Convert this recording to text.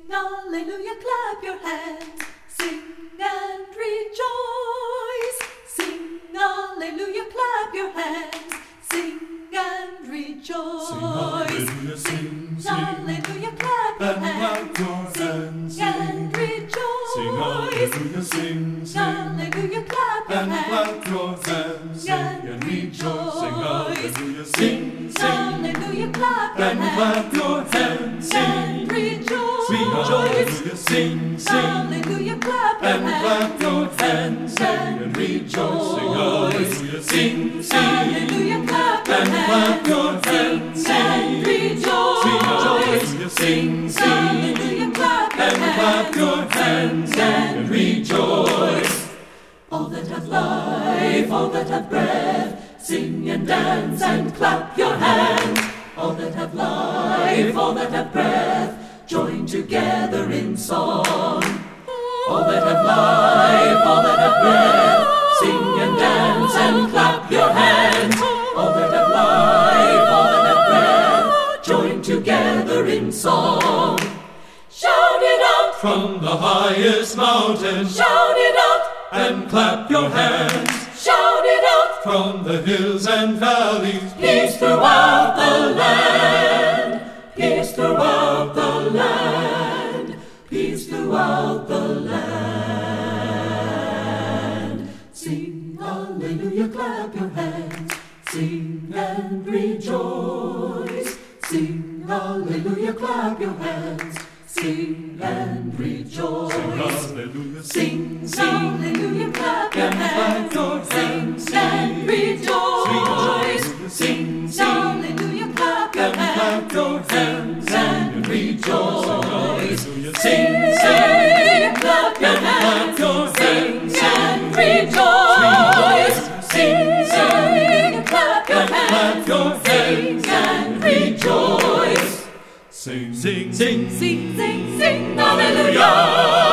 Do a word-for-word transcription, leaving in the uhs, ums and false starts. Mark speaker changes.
Speaker 1: hallelujah, clap your hands. Sing and rejoice. Sing hallelujah, clap your hands. Sing and rejoice.
Speaker 2: Sing hallelujah, sing, sing,
Speaker 1: hallelujah, clap your
Speaker 2: and
Speaker 1: hands.
Speaker 2: clap your hands.
Speaker 1: Sing and rejoice.
Speaker 2: Sing hallelujah, sing, sing,
Speaker 1: hallelujah, clap your
Speaker 2: and
Speaker 1: hands.
Speaker 2: clap your hands. Sing and rejoice. Sing hallelujah, sing, sing,
Speaker 1: hallelujah, clap your
Speaker 2: and clap your hands. Sing
Speaker 1: and rejoice.
Speaker 2: hallelujah, sing, sing,
Speaker 1: hallelujah, clap your
Speaker 2: and clap your hands. Sing and rejoice. Sing hallelujah, sing, sing,
Speaker 1: hallelujah, clap your
Speaker 2: and clap
Speaker 1: hands.
Speaker 2: your hands.
Speaker 1: Sing and rejoice.
Speaker 2: Hallelujah, sing, sing,
Speaker 1: hallelujah, clap your
Speaker 2: and clap your hands and rejoice.
Speaker 1: All that have life, all that have breath, sing and dance and clap your hands. All that have life, all that have breath, join together in song. All that have life, all that have breath, sing and dance and clap your hands. All that have life, all that have breath, join together in song. Shout it out
Speaker 2: From the highest mountain,
Speaker 1: shout it out,
Speaker 2: and clap your hands.
Speaker 1: shout it out.
Speaker 2: From the hills and valleys,
Speaker 1: Peace throughout the land, peace throughout the land, peace throughout the land. Sing hallelujah, clap your hands, sing and rejoice. Sing hallelujah, clap your hands, sing and rejoice.
Speaker 2: hallelujah,
Speaker 1: Sing, sing, hallelujah, clap your
Speaker 2: and
Speaker 1: hands,
Speaker 2: clap your hands.
Speaker 1: sing and rejoice.
Speaker 2: Sing, sing,
Speaker 1: Hallelujah, clap your
Speaker 2: and clap your
Speaker 1: hands,
Speaker 2: hands
Speaker 1: sing and rejoice.
Speaker 2: Hallelujah,
Speaker 1: Sing, sing, clap your hands, sing and rejoice. Sing, sing, clap your hands, sing and rejoice.
Speaker 2: Sing, sing, sing,
Speaker 1: Sing, sing, sing, hallelujah.